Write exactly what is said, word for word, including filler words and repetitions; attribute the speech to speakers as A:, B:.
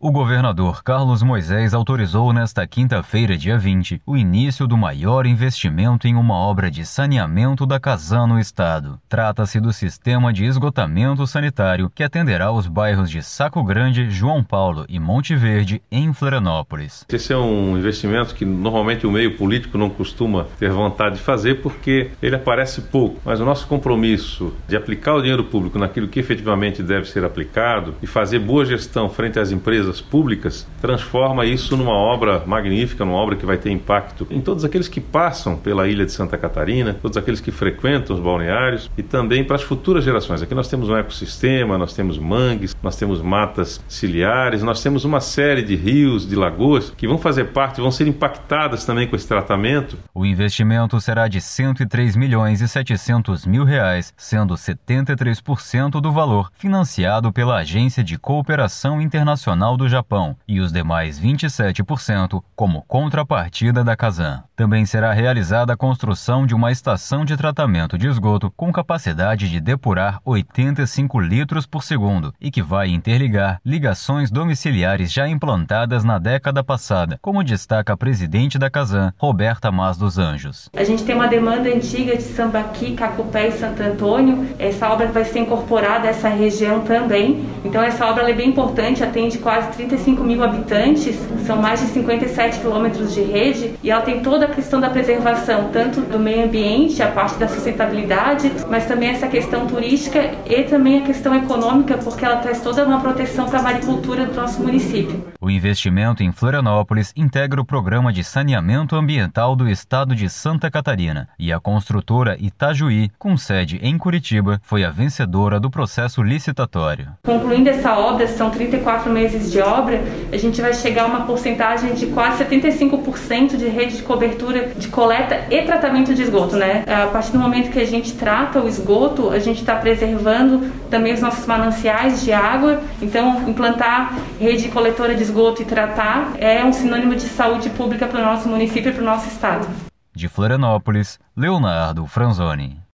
A: O governador Carlos Moisés autorizou nesta quinta-feira, dia vinte, o início do maior investimento em uma obra de saneamento da Casan no estado. Trata-se do sistema de esgotamento sanitário que atenderá os bairros de Saco Grande, João Paulo e Monte Verde, em Florianópolis.
B: Esse é um investimento que normalmente o meio político não costuma ter vontade de fazer porque ele aparece pouco, mas o nosso compromisso de aplicar o dinheiro público naquilo que efetivamente deve ser aplicado e fazer boa gestão frente às empresas públicas, transforma isso numa obra magnífica, numa obra que vai ter impacto em todos aqueles que passam pela ilha de Santa Catarina, todos aqueles que frequentam os balneários e também para as futuras gerações. Aqui nós temos um ecossistema, nós temos mangues, nós temos matas ciliares, nós temos uma série de rios, de lagoas que vão fazer parte, vão ser impactadas também com esse tratamento.
A: O investimento será de cento e três milhões e setecentos mil reais, sendo setenta e três por cento do valor financiado pela Agência de Cooperação Internacional do Japão e os demais vinte e sete por cento como contrapartida da Casan. Também será realizada a construção de uma estação de tratamento de esgoto com capacidade de depurar oitenta e cinco litros por segundo e que vai interligar ligações domiciliares já implantadas na década passada, como destaca a presidente da Casan, Roberta Mas dos Anjos.
C: A gente tem uma demanda antiga de Sambaqui, Cacupé e Santo Antônio. Essa obra vai ser incorporada a essa região também. Então essa obra é bem importante, atende quase trinta e cinco mil habitantes, são mais de cinquenta e sete quilômetros de rede e ela tem toda a questão da preservação, tanto do meio ambiente, a parte da sustentabilidade, mas também essa questão turística e também a questão econômica, porque ela traz toda uma proteção para a maricultura do nosso município.
A: O investimento em Florianópolis integra o Programa de Saneamento Ambiental do Estado de Santa Catarina e a construtora Itajuí, com sede em Curitiba, foi a vencedora do processo licitatório.
C: Concluindo essa obra, são trinta e quatro meses de obra, a gente vai chegar a uma porcentagem de quase setenta e cinco por cento de rede de cobertura de coleta e tratamento de esgoto, né? A partir do momento que a gente trata o esgoto, a gente está preservando também os nossos mananciais de água. Então, implantar rede coletora de esgoto e tratar é um sinônimo de saúde pública para o nosso município e para o nosso estado.
A: De Florianópolis, Leonardo Franzoni.